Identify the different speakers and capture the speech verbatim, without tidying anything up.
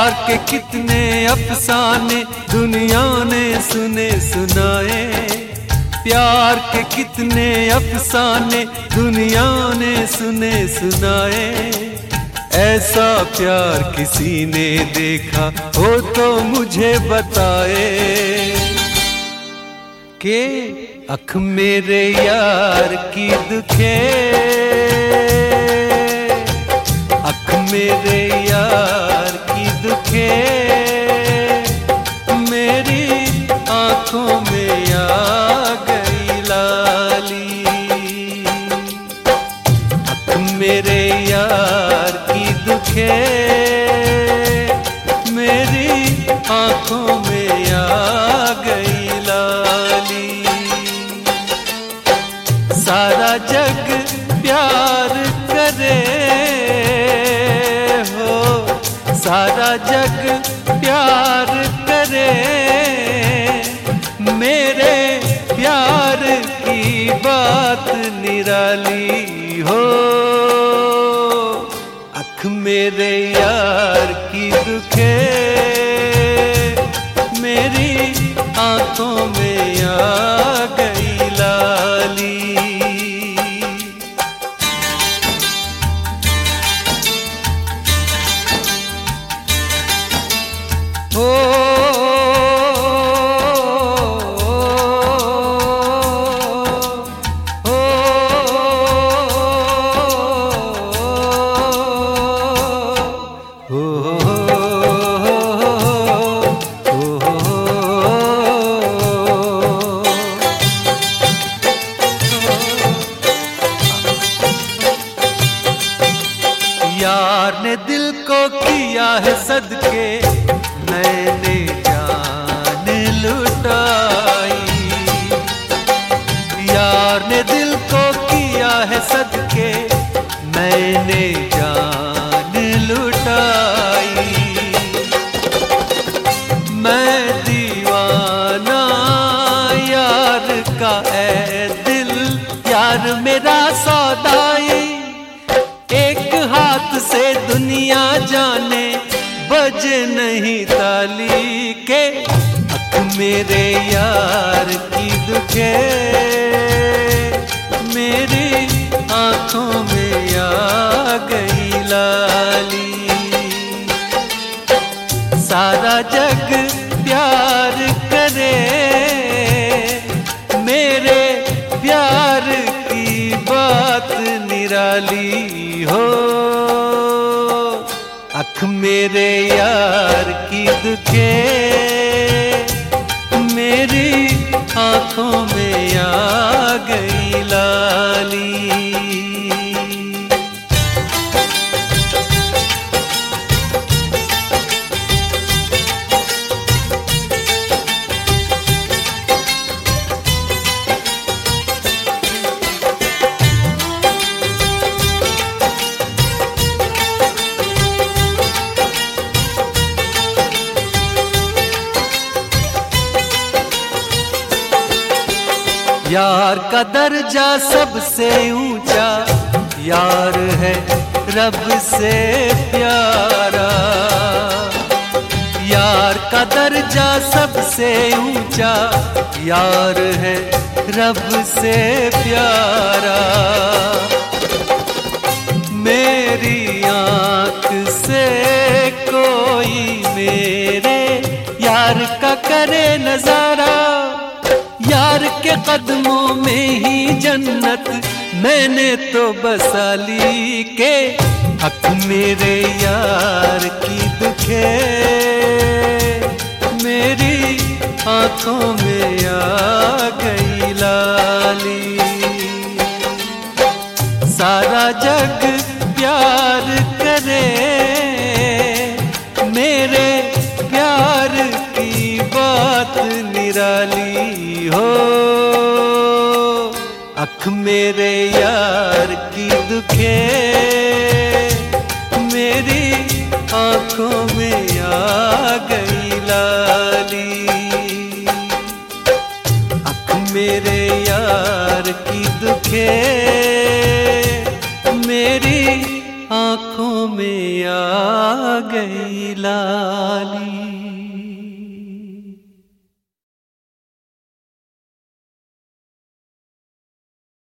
Speaker 1: प्यार के कितने अफसाने दुनिया ने सुने सुनाए, प्यार के कितने अफसाने दुनिया ने सुने सुनाए। ऐसा प्यार किसी ने देखा हो तो मुझे बताए, के अख मेरे यार की दुखे, अख मेरे यार की दुखे, मेरी आंखों में आ गई लाली। अख मेरे यार की दुखे, मेरी आंखों में आ गई लाली। सारा जग प्यार करे हो, सारा जग प्यार करे, मेरे प्यार की बात निराली हो। अख मेरे यार की दुखे, मेरी आंखों में आ गई लाली। हो यार ने दिल को किया है सदके, मैंने जान लुटाई। यार ने दिल को किया है सदके, मैंने जान लुटाई। मैं दीवाना यार का है दिल, यार मेरा सौदाई। एक हाथ से दुनिया जाने बजे नहीं ताली, के अख मेरे यार की दुखे, मेरी आंखों में आ गई लाली। सारा जग प्यार करे, मेरे प्यार की बात निराली हो। अख मेरे यार की दुखे, मेरी आंखों में आ गई लाली। यार का दर्जा सबसे ऊंचा, यार है रब से प्यारा। यार का दर्जा सबसे ऊंचा, यार है रब से प्यारा। मेरी आंख से कोई मेरे यार का करे नजारा, यार के कदमों में ही जन्नत मैंने तो बसा ली। के अख मेरे यार की दुखे, मेरी आंखों में आ गई लाली। सारा जग प्यार करे, मेरे प्यार की बात निराली हो। अख मेरे यार की दुखे, मेरी आंखों में आ गई लाली। अख मेरे यार की दुखे, मेरी आंखों में आ गई लाली।